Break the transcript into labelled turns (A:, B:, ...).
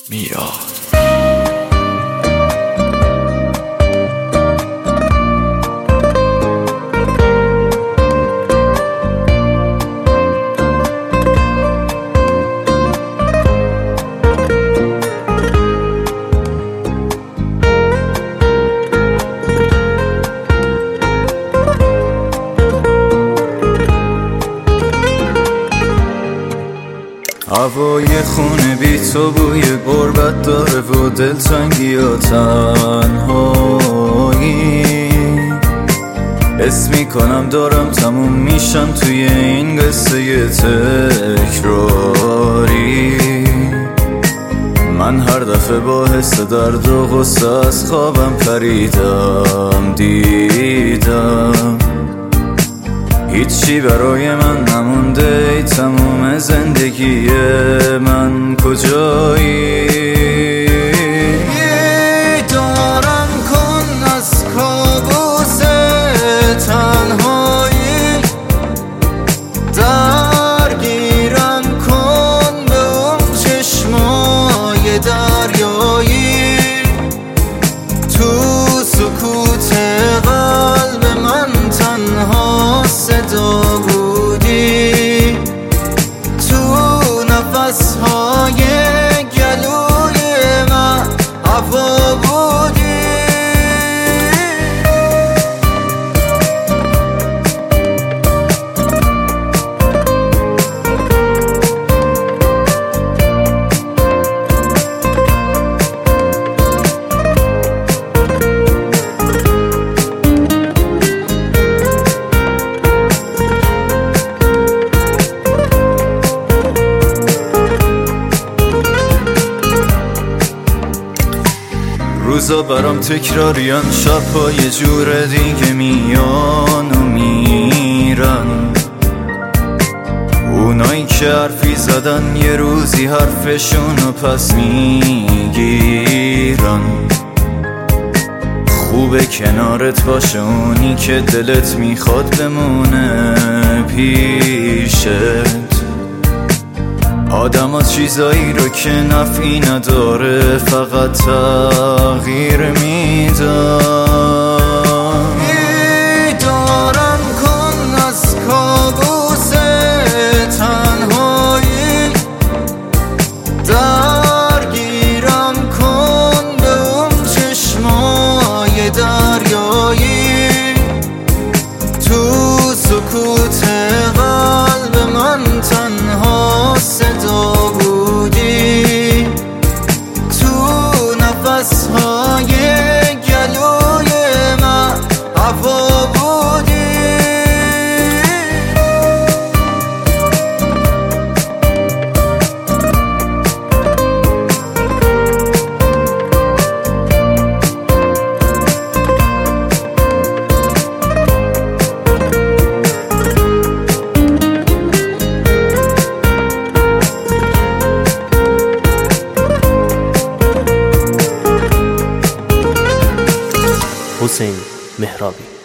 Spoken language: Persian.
A: میاد.
B: هوای خونه بی تو بوی غربت داره و دلتنگی و تنهایی. حس میکنم دارم تموم میشم توی این قصه تکراری. من هر دفعه با حس درد و غصه از خوابم پریدم، دیدم هیچی برای من نمونده، ای تموم زندگی من کجایی؟ دارم کن از کابوس تنهایی، درگیرم کن به اون چشمای دریایی. تو سکوت قلب من تنها صدا بودی، تو نفس‌های گلوی من هوا بودی. روزا برام تکراریان، شب‌ها یه جور دیگه میان و میرن. اونایی که حرفی زدن یه روزی حرفشونو پس میگیرن. خوبه کنارت باشه اونی که دلت میخواد بمونه پیشت. آدم ها چیزایی رو که نفعی نداره فقط تغییر میدن. دارم کن از کابوس تنهایی، درگیرم کن به اون چشمای دریایی. تو سکوت قلب من تنها صدا بودی، تو نفس‌های گلوی من هوا بودی.
C: حسین مهرابی.